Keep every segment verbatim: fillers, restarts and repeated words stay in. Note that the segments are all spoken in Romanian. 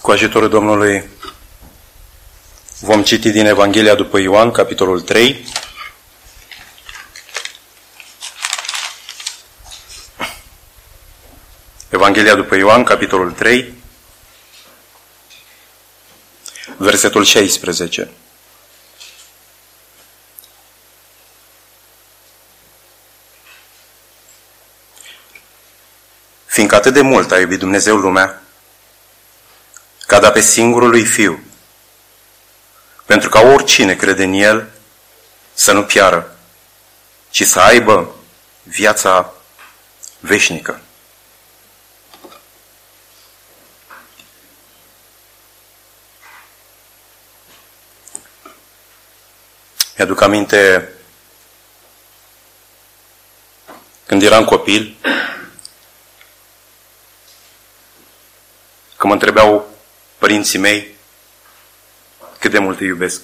Cu ajutorul Domnului vom citi din Evanghelia după Ioan, capitolul trei. Evanghelia după Ioan, capitolul trei, versetul șaisprezece. Fiindcă atât de mult a iubit Dumnezeu lumea, că a dat pe singurul lui Fiu, pentru ca oricine crede în El să nu piară, ci să aibă viața veșnică. Mi-aduc aminte când eram copil, că mă întrebeau părinții mei cât de mult îi iubesc.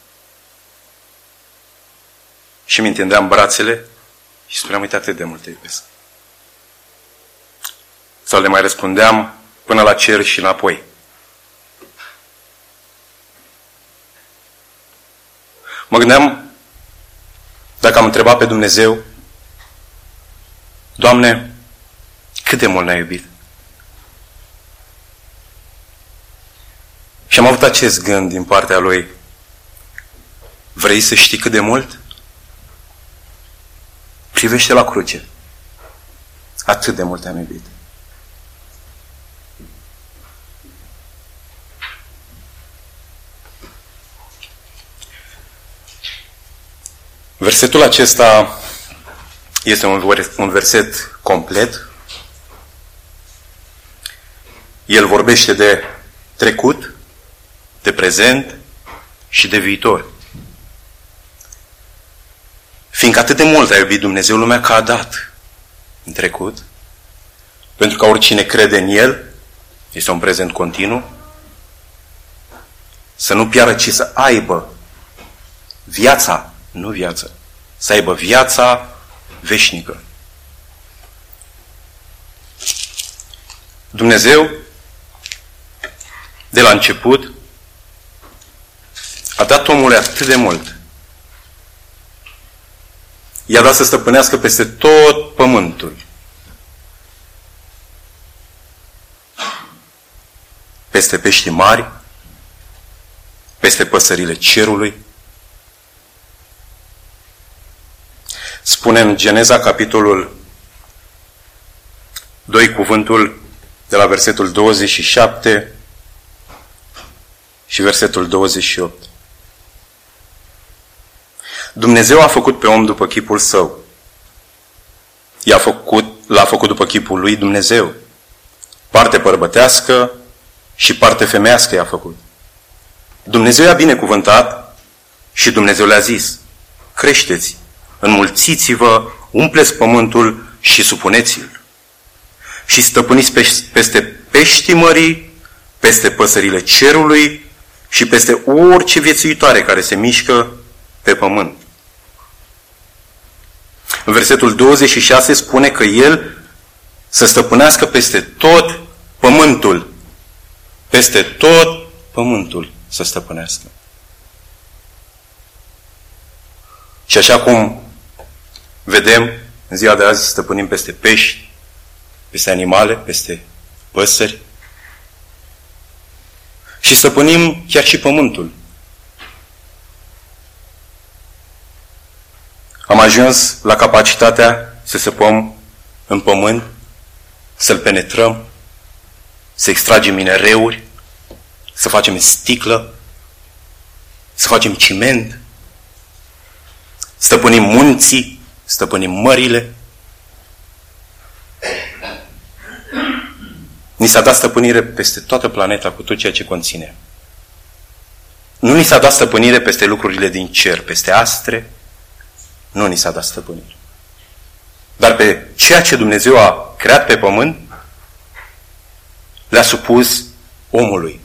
Și mi întindeam brațele și spuneam, uite, atât de mult îi iubesc. Sau le mai răspundeam până la cer și înapoi. Mă gândeam dacă am întrebat pe Dumnezeu, Doamne, cât de mult ne-ai iubit? Și am avut acest gând din partea Lui. Vrei să știi cât de mult? Privește la cruce. Atât de mult te-am iubit. Versetul acesta este un verset complet. El vorbește de trecut, de prezent și de viitor. Fiindcă atât de mult a iubit Dumnezeu lumea că a dat în trecut, pentru că oricine crede în El, este un prezent continuu, să nu piară, ci să aibă viața, nu viață, să aibă viața veșnică. Dumnezeu, de la început, a dat omului atât de mult. I-a dat să stăpânească peste tot pământul. Peste peștii mari, peste păsările cerului. Spune în Geneza, capitolul doi, cuvântul de la versetul douăzeci și șapte și versetul douăzeci și opt. Dumnezeu a făcut pe om după chipul său. I-a făcut, l-a făcut după chipul lui Dumnezeu. Parte bărbătească și parte femeiască i-a făcut. Dumnezeu i-a binecuvântat și Dumnezeu le-a zis, creșteți, înmulțiți-vă, umpleți pământul și supuneți-l. Și stăpâniți peste peștii mării, peste păsările cerului și peste orice viețuitoare care se mișcă pe pământ. În versetul douăzeci și șase spune că El să stăpânească peste tot pământul. Peste tot pământul să stăpânească. Și așa cum vedem, în ziua de azi stăpânim peste pești, peste animale, peste păsări și stăpânim chiar și pământul. Am ajuns la capacitatea să săpăm în pământ, să-l penetrăm, să extragem minereuri, să facem sticlă, să facem ciment, stăpânim munții, stăpânim mările. Ni s-a dat stăpânire peste toată planeta cu tot ceea ce conține. Nu ni s-a dat stăpânire peste lucrurile din cer, peste astre, nu ni s-a dat stăpânire. Dar pe ceea ce Dumnezeu a creat pe pământ, le-a supus omului.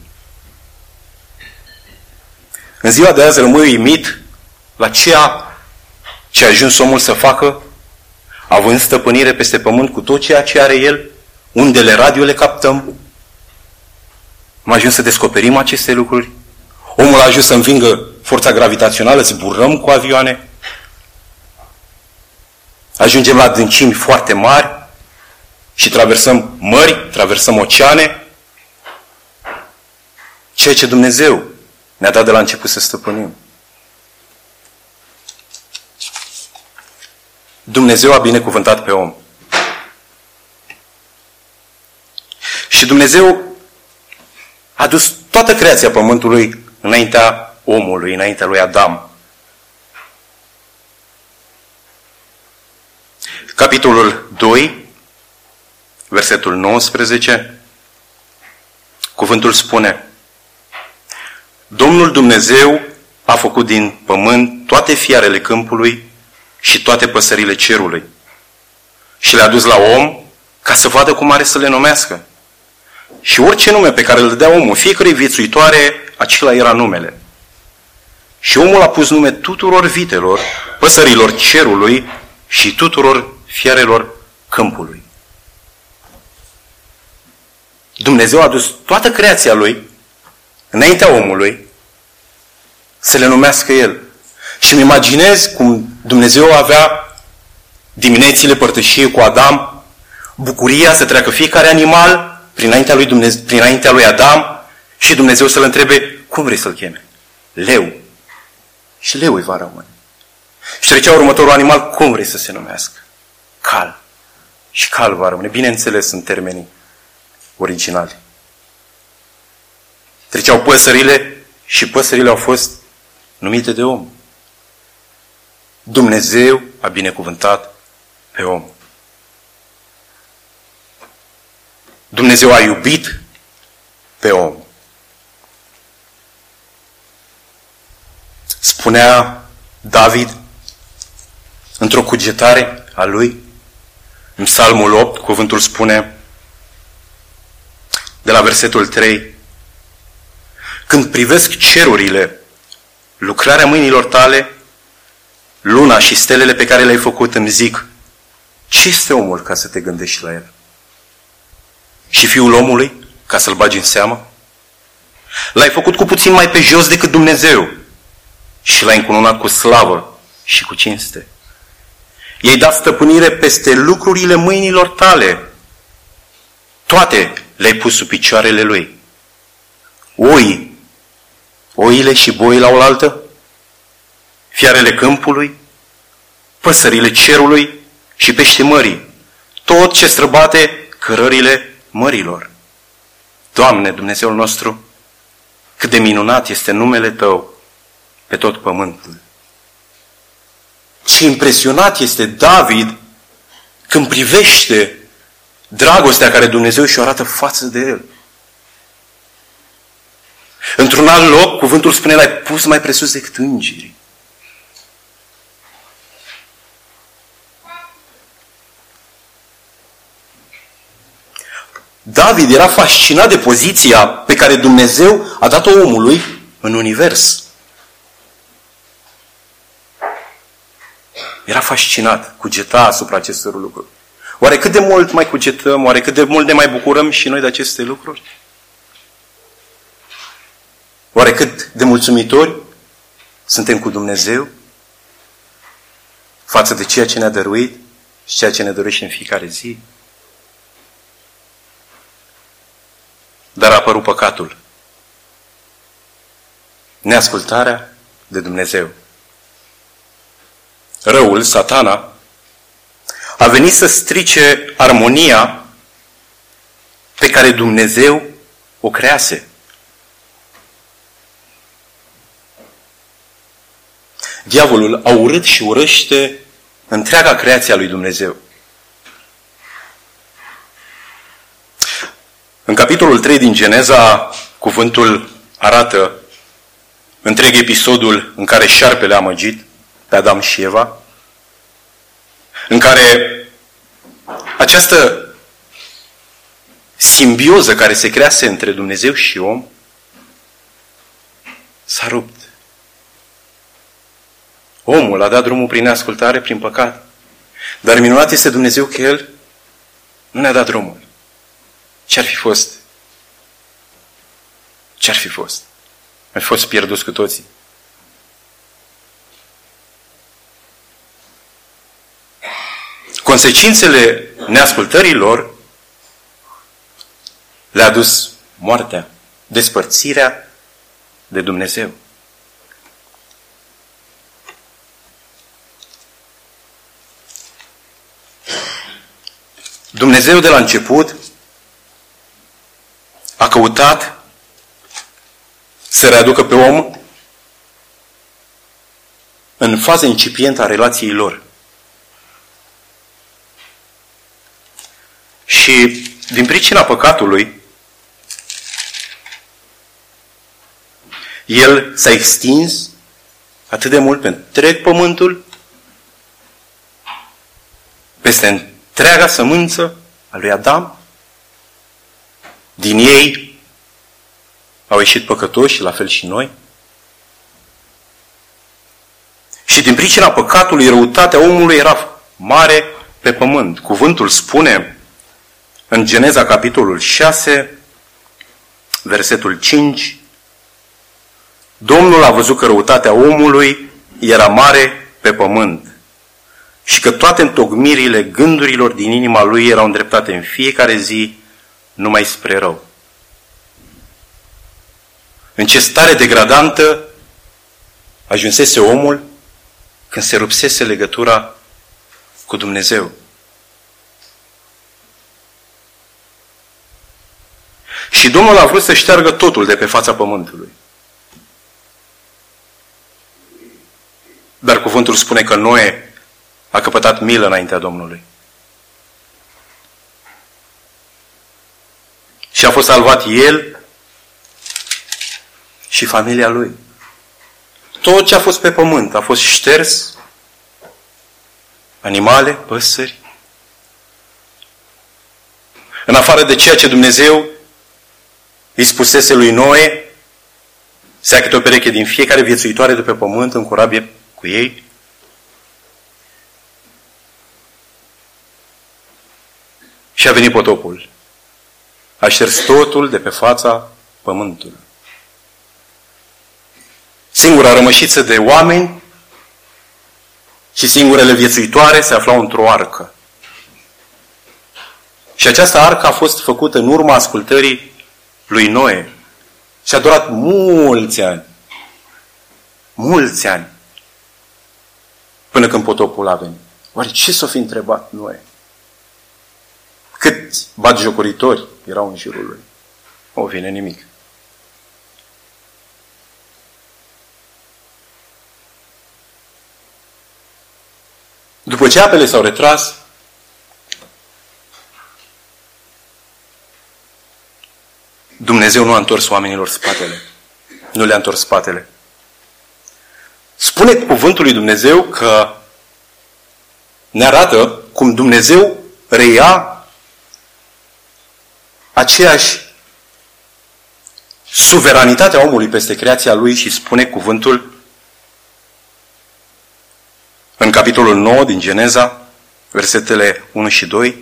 În ziua de azi rămâi uimit la ceea ce a ajuns omul să facă, având stăpânire peste pământ cu tot ceea ce are el, undele radio le captăm, Am ajuns să descoperim aceste lucruri. Omul a ajuns să învingă forța gravitațională, zburăm cu avioane. Ajungem la adâncimi foarte mari și traversăm mări, traversăm oceane. Ceea ce Dumnezeu ne-a dat de la început să stăpânim. Dumnezeu a binecuvântat pe om. Și Dumnezeu a dus toată creația pământului înaintea omului, înaintea lui Adam. Capitolul doi, versetul nouăsprezece, cuvântul spune: Domnul Dumnezeu a făcut din pământ toate fiarele câmpului și toate păsările cerului și le-a dus la om ca să vadă cum are să le numească. Și orice nume pe care îl dădea omul, fiecare viețuitoare, acela era numele. Și omul a pus nume tuturor vitelor, păsărilor cerului și tuturor fiarelor câmpului. Dumnezeu a dus toată creația lui înaintea omului să le numească el. Și îmi imaginez cum Dumnezeu avea diminețile părtășie cu Adam, bucuria să treacă fiecare animal prin înaintea lui, Dumnezeu, prin înaintea lui Adam și Dumnezeu să-l întrebe: cum vrei să-l cheme? Leu. Și leu îi va rămâne. Și trecea următorul animal: cum vrei să se numească? Cal. Și cal va rămâne. Bineînțeles, în termenii originali. Treceau păsările și păsările au fost numite de om. Dumnezeu a binecuvântat pe om. Dumnezeu a iubit pe om. Spunea David într-o cugetare a lui, în Psalmul opt, cuvântul spune, de la versetul trei: când privesc cerurile, lucrarea mâinilor tale, luna și stelele pe care le-ai făcut, îmi zic: ce este omul ca să te gândești la el? Și fiul omului ca să-l bagi în seamă? L-ai făcut cu puțin mai pe jos decât Dumnezeu și l-ai încununat cu slavă și cu cinste. I-ai dat stăpânire peste lucrurile mâinilor tale. Toate le-ai pus sub picioarele lui. Oi, oile și boii la oaltă, fiarele câmpului, păsările cerului și pește mării, tot ce străbate cărările mărilor. Doamne, Dumnezeul nostru, cât de minunat este numele Tău pe tot pământul. Ce impresionat este David când privește dragostea care Dumnezeu și-o arată față de el. Într-un alt loc, cuvântul spune: l-ai pus mai presus decât îngerii. David era fascinat de poziția pe care Dumnezeu a dat-o omului în univers. Era fascinat, cugeta asupra acestor lucruri. Oare cât de mult mai cugetăm, oare cât de mult ne mai bucurăm și noi de aceste lucruri? Oare cât de mulțumitori suntem cu Dumnezeu față de ceea ce ne-a dăruit și ceea ce ne dorește în fiecare zi? Dar a apărut păcatul. Neascultarea de Dumnezeu. Răul, Satana, a venit să strice armonia pe care Dumnezeu o crease. Diavolul a urât și urăște întreaga creație a lui Dumnezeu. În capitolul trei din Geneza, cuvântul arată întreg episodul în care șarpele a amăgit pe Adam și Eva, în care această simbioză care se crease între Dumnezeu și om s-a rupt. Omul a dat drumul prin neascultare, prin păcat. Dar minunat este Dumnezeu că El nu ne-a dat drumul. Ce-ar fi fost Ce-ar fi fost? Ar fi fost pierduți cu toții. Consecințele neascultării lor le-a dus moartea, despărțirea de Dumnezeu. Dumnezeu de la început a căutat să readucă pe om în faza incipientă a relației lor. Și din pricina păcatului, el s-a extins atât de mult pe întreg pământul, peste întreaga sămânță a lui Adam. Din ei au ieșit păcătoși, la fel și noi. Și din pricina păcatului, răutatea omului era mare pe pământ. Cuvântul spune în Geneza, capitolul șase, versetul cinci, Domnul a văzut că răutatea omului era mare pe pământ și că toate întocmirile gândurilor din inima lui erau îndreptate în fiecare zi numai spre rău. În ce stare degradantă ajunsese omul când se rupsese legătura cu Dumnezeu. Și Domnul a vrut să șteargă totul de pe fața pământului. Dar cuvântul spune că Noe a căpătat milă înaintea Domnului. Și a fost salvat el și familia lui. Tot ce a fost pe pământ a fost șters, animale, păsări. În afară de ceea ce Dumnezeu îi spusese lui Noe, seacă-te o pereche din fiecare viețuitoare de pe pământ în corabie cu ei. Și a venit potopul. A șters totul de pe fața pământului. Singura rămășiță de oameni și singurele viețuitoare se aflau într-o arcă. Și această arcă a fost făcută în urma ascultării lui Noe. Și a durat mulți ani. Mulți ani. Până când potopul a venit. Oare ce s-o fi întrebat Noe? Câți batjocoritori erau în jurul lui? O, vine nimic. După ce apele s-au retras, Dumnezeu nu a întors oamenilor spatele. Nu le-a întors spatele. Spune cuvântul lui Dumnezeu că ne arată cum Dumnezeu reia aceeași suveranitatea omului peste creația lui și spune cuvântul în capitolul nouă din Geneza, versetele unu și doi.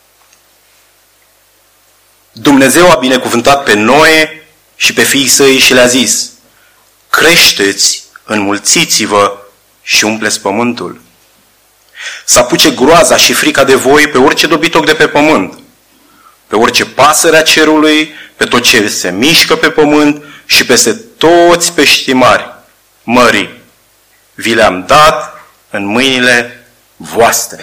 Dumnezeu a binecuvântat pe Noe și pe fiii săi și le-a zis: creșteți, înmulțiți-vă și umpleți pământul. Să apuce groaza și frica de voi pe orice dobitoc de pe pământ, pe orice pasăre a cerului, pe tot ce se mișcă pe pământ și peste toți peștii mari, mării. Vi le-am dat în mâinile voastre.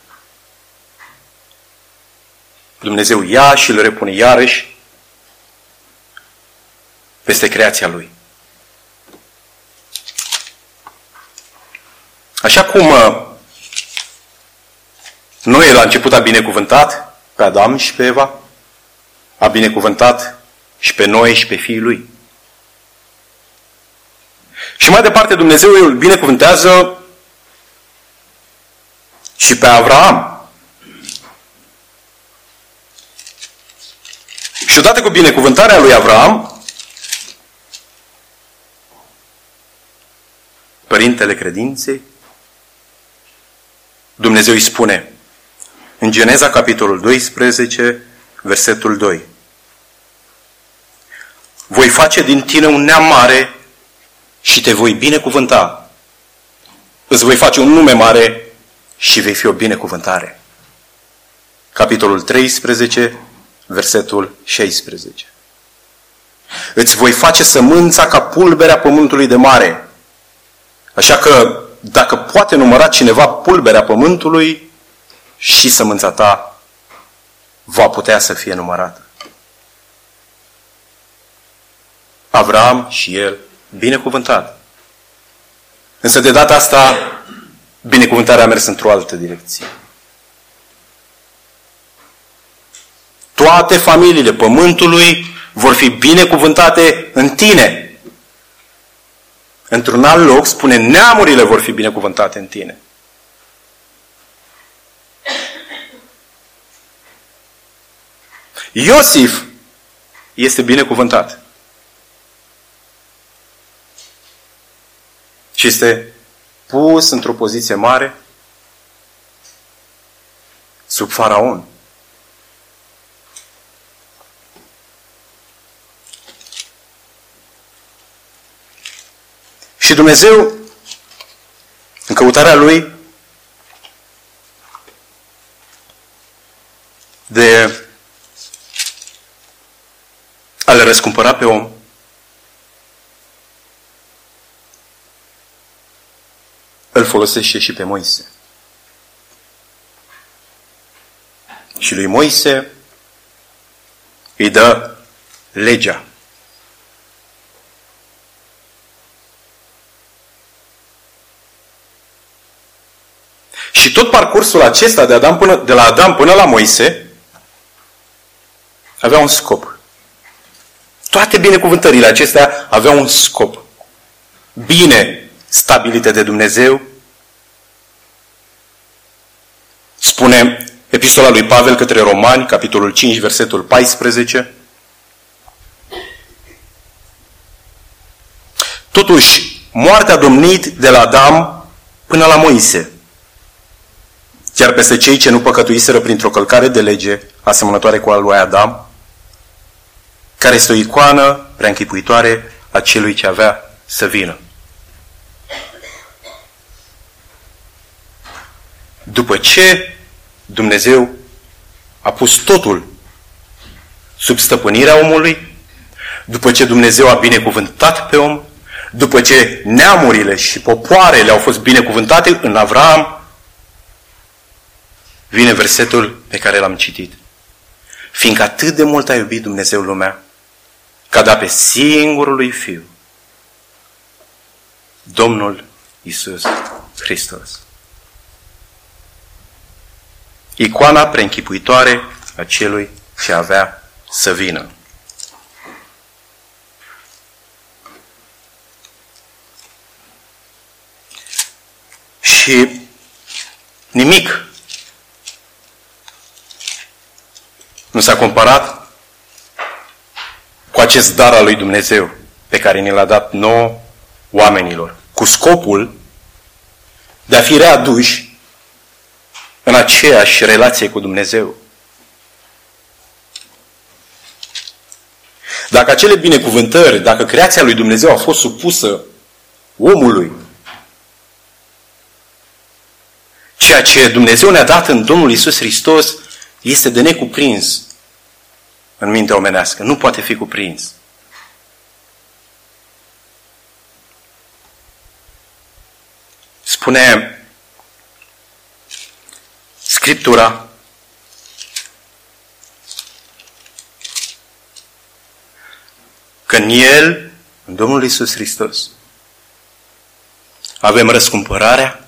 Dumnezeu ia și îl repune iarăși peste creația lui. Așa cum Noe la început a binecuvântat pe Adam și pe Eva, a binecuvântat și pe Noe și pe fiii lui. Și mai departe Dumnezeu îl binecuvântează și pe Avraam. Și odată cu binecuvântarea lui Avraam, părintele credinței, Dumnezeu îi spune în Geneza, capitolul doisprezece, versetul doi: voi face din tine un neam mare și te voi binecuvânta. Îți voi face un nume mare și vei fi o binecuvântare. Capitolul treisprezece, versetul șaisprezece. Îți voi face sămânța ca pulberea pământului de mare. Așa că, dacă poate număra cineva pulberea pământului, și sămânța ta va putea să fie numărată. Avram și el binecuvântat. Însă de data asta, binecuvântarea a mers într-o altă direcție. Toate familiile pământului vor fi binecuvântate în tine. Într-un alt loc spune, neamurile vor fi binecuvântate în tine. Iosif este binecuvântat. Și este pus într-o poziție mare sub faraon. Și Dumnezeu, în căutarea Lui de a le răscumpăra pe om, îl folosește și pe Moise. Și lui Moise îi dă legea. Și tot parcursul acesta de, Adam până, de la Adam până la Moise avea un scop. Toate binecuvântările acestea aveau un scop. Bine stabilite de Dumnezeu. Spune Epistola lui Pavel către Romani, capitolul cinci, versetul paisprezece. Totuși, moartea a domnit de la Adam până la Moise, chiar peste cei ce nu păcătuiseră printr-o călcare de lege asemănătoare cu a lui Adam, care este o icoană prea închipuitoare a celui ce avea să vină. După ce Dumnezeu a pus totul sub stăpânirea omului, după ce Dumnezeu a binecuvântat pe om, după ce neamurile și popoarele au fost binecuvântate în Avram, vine versetul pe care l-am citit. Fiindcă atât de mult a iubit Dumnezeu lumea, că a dat pe singurul lui Fiu, Domnul Iisus Hristos. Icoana preînchipuitoare a celui ce avea să vină. Și nimic nu s-a comparat cu acest dar al lui Dumnezeu pe care ne l-a dat nouă oamenilor, cu scopul de a fi readuși în aceeași relație cu Dumnezeu. Dacă acele binecuvântări, dacă creația lui Dumnezeu a fost supusă omului, ceea ce Dumnezeu ne-a dat în Domnul Iisus Hristos este de necuprins în mintea omenească. Nu poate fi cuprins. Spune Scriptura că în El, în Domnul Iisus Hristos, avem răscumpărarea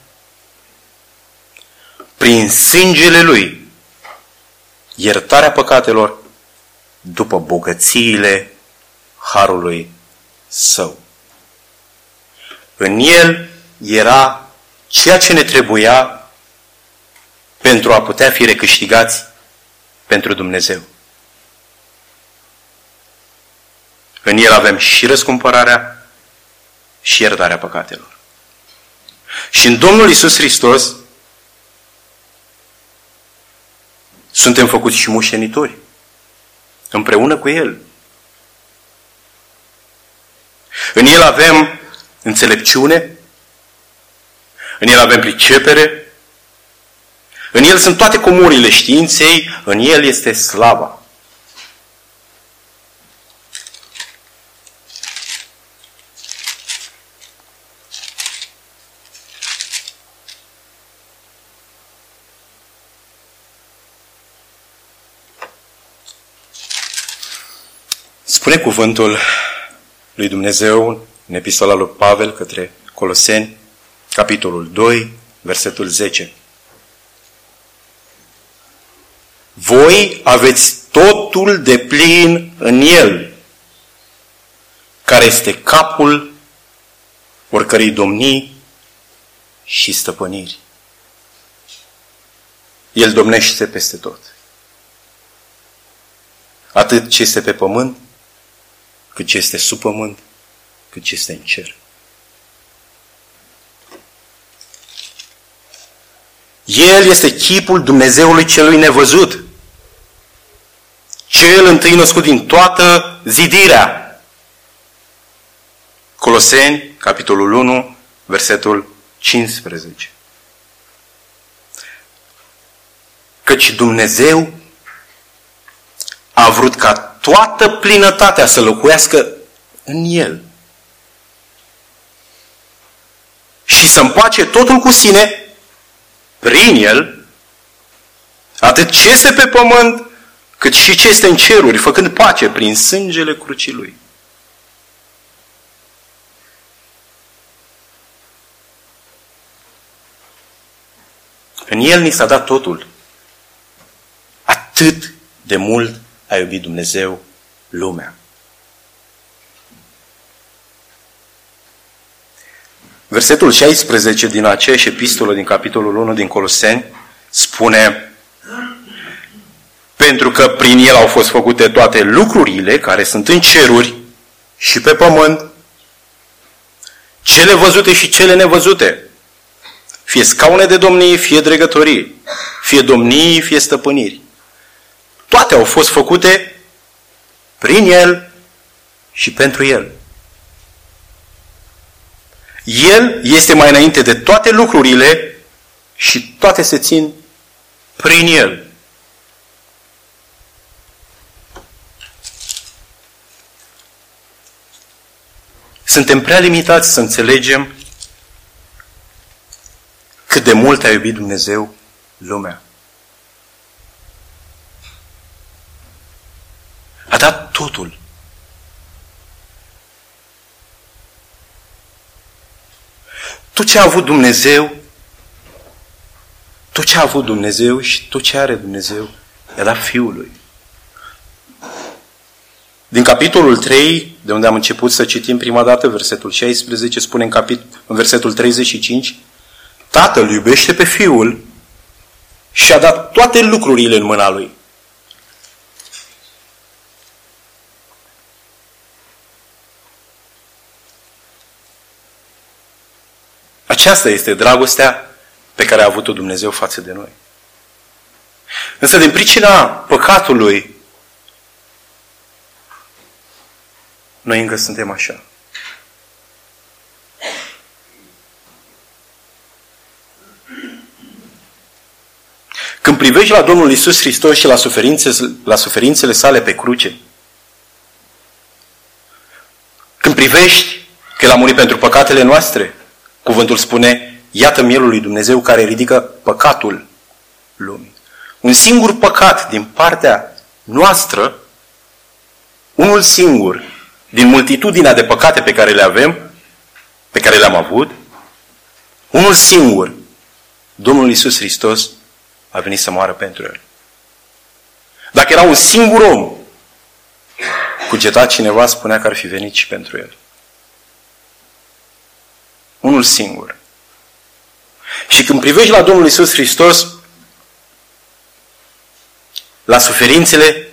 prin sângele Lui, iertarea păcatelor după bogățiile harului Său. În El era ceea ce ne trebuia pentru a putea fi recâștigați pentru Dumnezeu. În El avem și răscumpărarea și iertarea păcatelor. Și în Domnul Iisus Hristos suntem făcuți și moștenitori împreună cu El. În El avem înțelepciune, în El avem pricepere, în El sunt toate comorile științei, în El este slava. Spune cuvântul lui Dumnezeu în epistola lui Pavel către Coloseni, capitolul doi, versetul zece. Voi aveți totul de plin în El, care este capul oricărei domnii și stăpâniri. El domnește peste tot. Atât ce este pe pământ, cât ce este sub pământ, cât ce este în cer. El este chipul Dumnezeului celui nevăzut, cel întâi născut din toată zidirea. Coloseni, capitolul unu, versetul cincisprezece. Căci Dumnezeu a vrut ca toată plinătatea să locuiască în El și să împace totul cu sine prin El, atât ce este pe pământ, cât și ce este în ceruri, făcând pace prin sângele crucii Lui. În El ni s-a dat totul. Atât de mult a iubit Dumnezeu lumea. Versetul șaisprezece din aceeași epistolă, din capitolul unu din Coloseni, spune: pentru că prin El au fost făcute toate lucrurile care sunt în ceruri și pe pământ, cele văzute și cele nevăzute, fie scaune de domnii, fie dregătorii, fie domnii, fie stăpâniri. Toate au fost făcute prin El și pentru El. El este mai înainte de toate lucrurile și toate se țin prin El. Suntem prea limitați să înțelegem cât de mult a iubit Dumnezeu lumea. A dat totul. Tot ce a avut Dumnezeu, tot ce a avut Dumnezeu și tot ce are Dumnezeu, i-a dat Fiului. Din capitolul trei, de unde am început să citim prima dată, versetul șaisprezece, spune în, capit- în versetul treizeci și cinci, Tatăl iubește pe Fiul și a dat toate lucrurile în mâna Lui. Aceasta este dragostea pe care a avut-o Dumnezeu față de noi. Însă din pricina păcatului, noi încă suntem așa. Când privești la Domnul Iisus Hristos și la, suferințe, la suferințele sale pe cruce, când privești că El a murit pentru păcatele noastre, cuvântul spune, iată mielul lui Dumnezeu care ridică păcatul lumii. Un singur păcat din partea noastră, unul singur, din multitudinea de păcate pe care le avem, pe care le-am avut, unul singur, Domnul Iisus Hristos a venit să moară pentru el. Dacă era un singur om, cugetat cineva, spunea că ar fi venit și pentru el. Unul singur. Și când privești la Domnul Iisus Hristos, la suferințele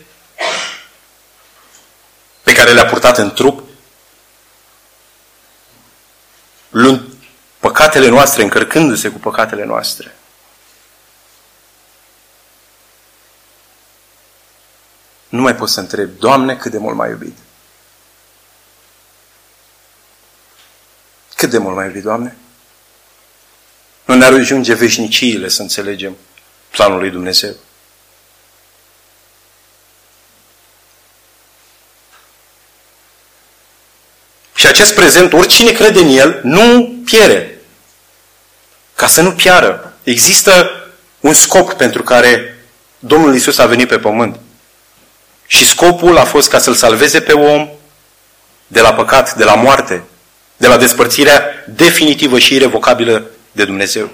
pe care le-a purtat în trup, luând păcatele noastre, încărcându-se cu păcatele noastre, nu mai poți să întrebi, Doamne, cât de mult m-ai iubit. Cât de mult mai iubit, Doamne? Nu ne ajunge veșniciile să înțelegem planul lui Dumnezeu. Și acest prezent, oricine crede în el, nu pierde. Ca să nu piară. Există un scop pentru care Domnul Iisus a venit pe pământ. Și scopul a fost ca să-l salveze pe om de la păcat, de la moarte, de la despărțirea definitivă și irevocabilă de Dumnezeu.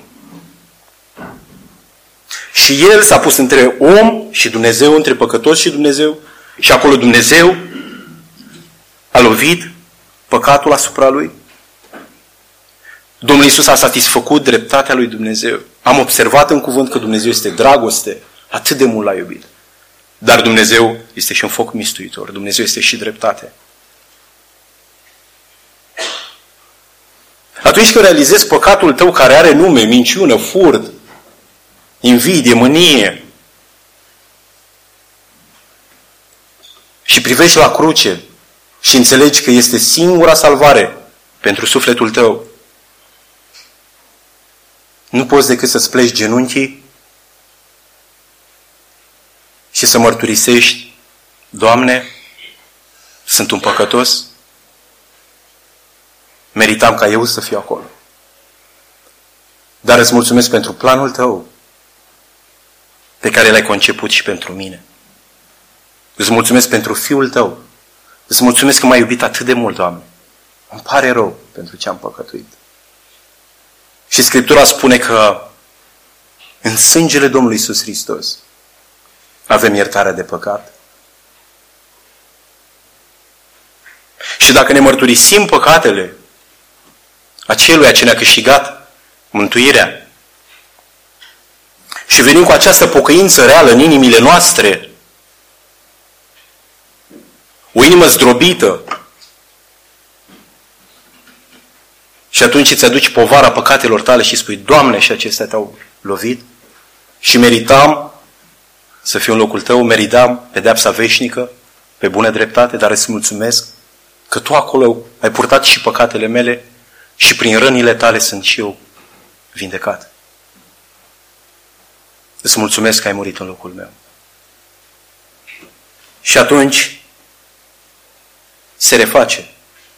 Și el s-a pus între om și Dumnezeu, între păcătos și Dumnezeu, și acolo Dumnezeu a lovit păcatul asupra lui. Domnul Iisus a satisfăcut dreptatea lui Dumnezeu. Am observat în cuvânt că Dumnezeu este dragoste, atât de mult l-a iubit. Dar Dumnezeu este și un foc mistuitor. Dumnezeu este și dreptate. Atunci când realizezi păcatul tău care are nume, minciună, furt, invidie, mânie, și privești la cruce și înțelegi că este singura salvare pentru sufletul tău, nu poți decât să-ți pleci genunchii și să mărturisești: Doamne, sunt un păcătos, meritam ca eu să fiu acolo. Dar îți mulțumesc pentru planul tău pe care l-ai conceput și pentru mine. Îți mulțumesc pentru Fiul tău. Îți mulțumesc că m-ai iubit atât de mult, Doamne. Îmi pare rău pentru ce am păcătuit. Și Scriptura spune că în sângele Domnului Iisus Hristos avem iertarea de păcat. Și dacă ne mărturisim păcatele aceluia ce ne-a câștigat mântuirea și venim cu această pocăință reală în inimile noastre, o inimă zdrobită, și atunci îți aduci povara păcatelor tale și spui: Doamne, și acestea te-au lovit și meritam să fiu în locul tău, meritam pedeapsa veșnică pe bună dreptate, dar îți mulțumesc că tu acolo ai purtat și păcatele mele și prin rănile tale sunt și eu vindecat. Îți mulțumesc că ai murit în locul meu. Și atunci se reface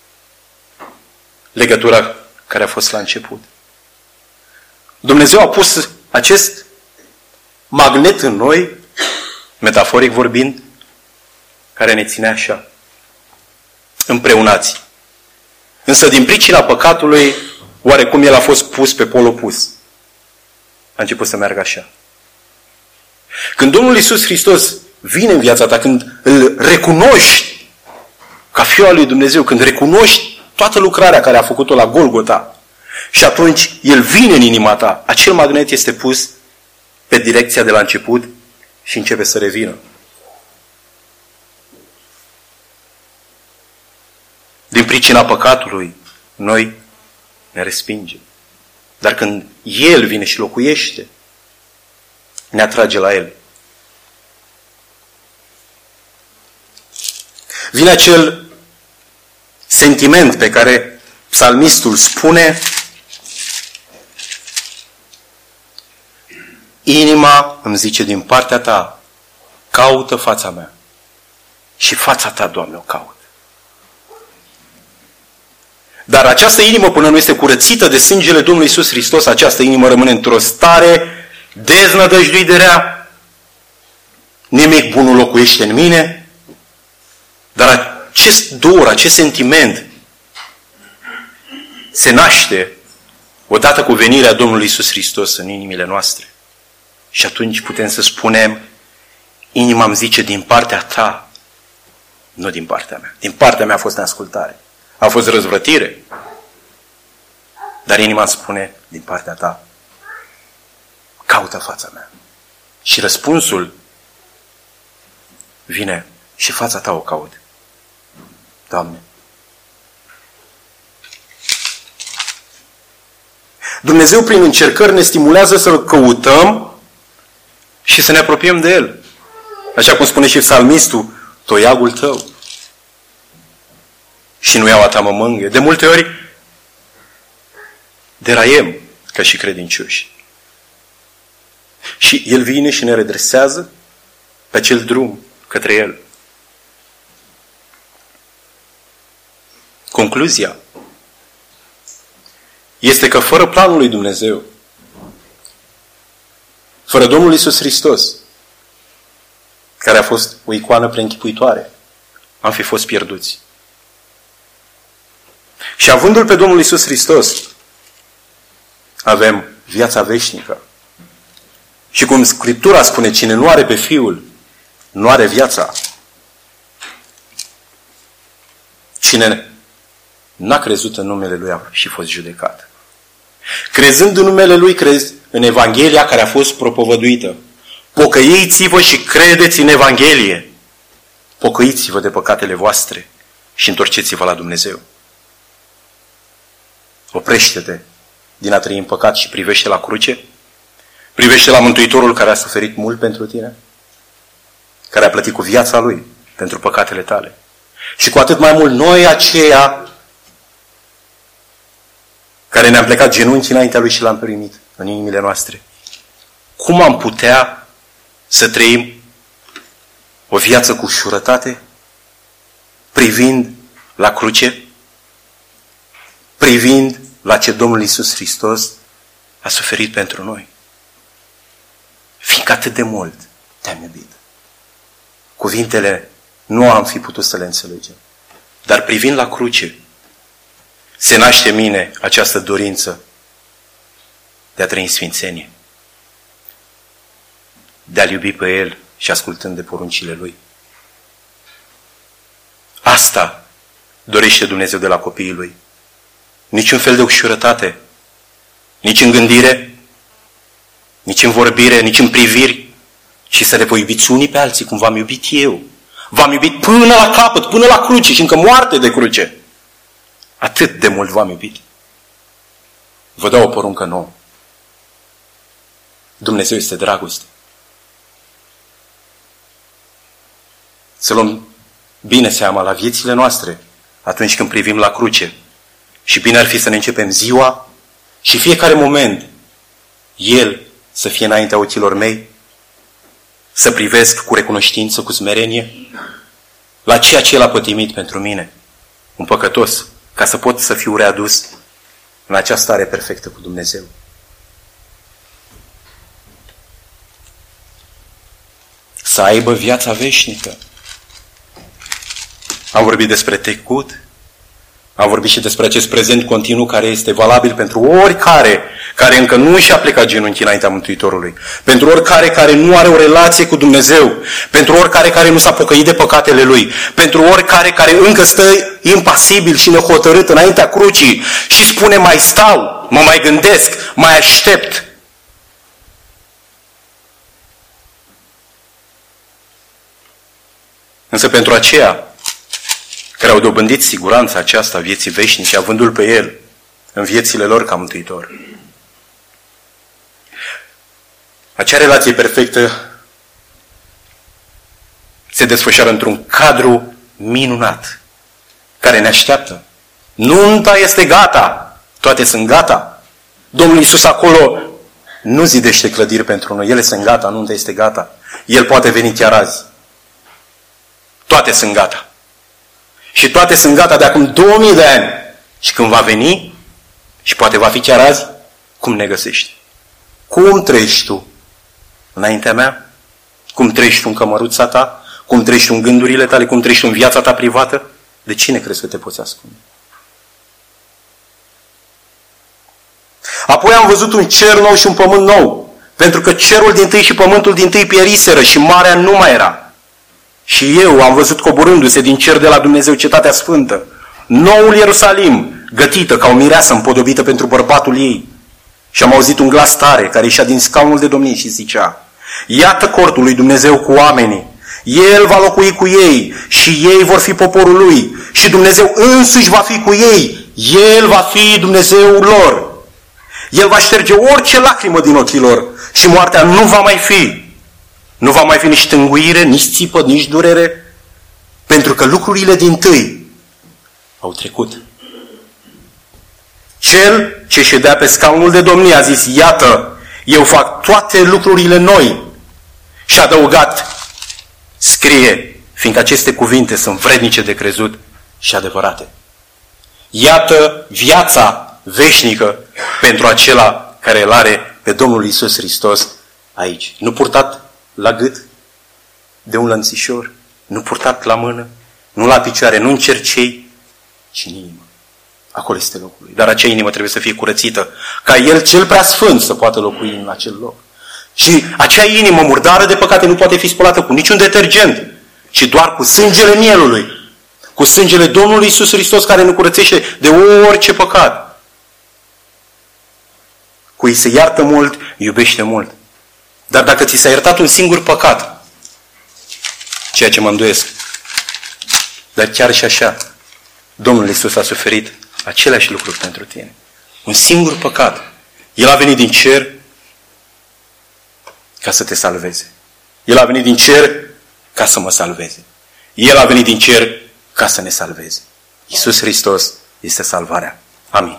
legătura care a fost la început. Dumnezeu a pus acest magnet în noi, metaforic vorbind, care ne ține așa, împreunați. Însă din pricina păcatului, oarecum el a fost pus pe pol opus. A început să meargă așa. Când Domnul Iisus Hristos vine în viața ta, când îl recunoști ca Fiul al lui Dumnezeu, când recunoști toată lucrarea care a făcut-o la Golgota, și atunci el vine în inima ta, acel magnet este pus pe direcția de la început și începe să revină. Din pricina păcatului, noi ne respingem. Dar când el vine și locuiește, ne atrage la el. Vine acel sentiment pe care psalmistul spune: inima îmi zice din partea ta, caută fața mea. Și fața ta, Doamne, o caut. Dar această inimă, până nu este curățită de sângele Domnului Iisus Hristos, această inimă rămâne într-o stare deznădăjduit de rea. Nimic bun nu locuiește în mine. Dar acest dor, acest sentiment se naște odată cu venirea Domnului Iisus Hristos în inimile noastre. Și atunci putem să spunem: inima îmi zice din partea ta, nu din partea mea. Din partea mea a fost neascultare. A fost răzvrătire. Dar inima îmi spune: din partea ta, caută fața mea. Și răspunsul vine: și fața ta o caut, Doamne. Dumnezeu prin încercări ne stimulează să-L căutăm și să ne apropiem de El. Așa cum spune și psalmistul: toiagul tău și nu iau a ta mă mângâie. De multe ori deraiem ca și credincioși. Și El vine și ne redresează pe acel drum către El. Concluzia este că fără planul lui Dumnezeu, fără Domnul Iisus Hristos, care a fost o icoană preînchipuitoare, am fi fost pierduți. Și avându-L pe Domnul Iisus Hristos, avem viața veșnică. Și cum Scriptura spune, cine nu are pe Fiul, nu are viața. Cine n-a crezut în numele Lui a și fost judecat. Crezând în numele Lui, crezi în Evanghelia care a fost propovăduită. Pocăiți-vă și credeți în Evanghelie. Pocăiți-vă de păcatele voastre și întorceți-vă la Dumnezeu. Oprește-te din a trăi în păcat și privește la cruce. Privește la Mântuitorul care a suferit mult pentru tine, care a plătit cu viața Lui pentru păcatele tale. Și cu atât mai mult noi aceia care ne-am plecat genunchi înaintea Lui și L-am primit în inimile noastre. Cum am putea să trăim o viață cu ușurătate, privind la cruce, privind la ce Domnul Iisus Hristos a suferit pentru noi? Fiindcă atât de mult te-am iubit. Cuvintele nu am fi putut să le înțelegem. Dar privind la cruce, se naște în mine această dorință de a trăi în sfințenie, de a-L iubi pe El și ascultând de poruncile Lui. Asta dorește Dumnezeu de la copiii Lui. Niciun fel de ușurătate, nici în gândire, nici în vorbire, nici în priviri, ci să le vă iubiți unii pe alții cum v-am iubit eu. V-am iubit până la capăt, până la cruce și încă moarte de cruce. Atât de mult v-am iubit. Vă dau o poruncă nouă. Dumnezeu este dragoste. Să luăm bine seama la viețile noastre atunci când privim la cruce. Și bine ar fi să ne începem ziua și fiecare moment El să fie înaintea ochilor mei, să privesc cu recunoștință, cu smerenie la ceea ce El a pătimit pentru mine, un păcătos, ca să pot să fiu readus în această stare perfectă cu Dumnezeu. Să aibă viața veșnică. Am vorbit despre trecut, am vorbit și despre acest prezent continuu care este valabil pentru oricare care încă nu și-a plecat genunchii înaintea Mântuitorului, pentru oricare care nu are o relație cu Dumnezeu, pentru oricare care nu s-a pocăit de păcatele lui, pentru oricare care încă stă impasibil și nehotărât înaintea crucii și spune mai stau, mă mai gândesc, mai aștept. Însă pentru aceia care au dobândit siguranța aceasta a vieții veșnice, avându-L pe El în viețile lor ca Mântuitor. Acea relație perfectă se desfășoară într-un cadru minunat care ne așteaptă. Nunta este gata, toate sunt gata. Domnul Iisus acolo nu zidește clădiri pentru noi, ele sunt gata, nunta este gata. El poate veni chiar azi. Toate sunt gata. Și toate sunt gata de acum două mii de ani. Și când va veni, și poate va fi chiar azi, cum ne găsești? Cum trăiești tu înaintea mea? Cum trăiești tu în cămăruța ta? Cum trăiești tu în gândurile tale? Cum trăiești tu în viața ta privată? De cine crezi că te poți ascunde? Apoi am văzut un cer nou și un pământ nou. Pentru că cerul dintâi și pământul dintâi pieriseră și marea nu mai era. Și eu am văzut coborându-se din cer de la Dumnezeu cetatea sfântă, noul Ierusalim, gătită ca o mireasă împodobită pentru bărbatul ei. Și am auzit un glas tare care ieșea din scaunul de domnie și zicea: iată cortul lui Dumnezeu cu oamenii, El va locui cu ei și ei vor fi poporul Lui și Dumnezeu însuși va fi cu ei, El va fi Dumnezeul lor. El va șterge orice lacrimă din ochii lor și moartea nu va mai fi. Nu va mai fi nici tânguire, nici țipă, nici durere, pentru că lucrurile dintâi au trecut. Cel ce ședea pe scaunul de domnie a zis, iată, eu fac toate lucrurile noi. Și a adăugat, scrie, fiindcă aceste cuvinte sunt vrednice de crezut și adevărate. Iată viața veșnică pentru acela care îl are pe Domnul Iisus Hristos aici. Nu purtat la gât de un lănțișor, nu purtat la mână, nu la picioare, nu în cercei, ci în inimă. Acolo este locul lui. Dar acea inimă trebuie să fie curățită, ca El cel prea sfânt să poată locui în acel loc. Și acea inimă murdară de păcate nu poate fi spălată cu niciun detergent, ci doar cu sângele mielului, cu sângele Domnului Iisus Hristos care ne curățește de orice păcat. Cui se iartă mult, iubește mult. Dar dacă ți s-a iertat un singur păcat, ceea ce mă îndoiesc, dar chiar și așa, Domnul Iisus a suferit aceleași lucruri pentru tine. Un singur păcat. El a venit din cer ca să te salveze. El a venit din cer ca să mă salveze. El a venit din cer ca să ne salveze. Iisus Hristos este salvarea. Amin.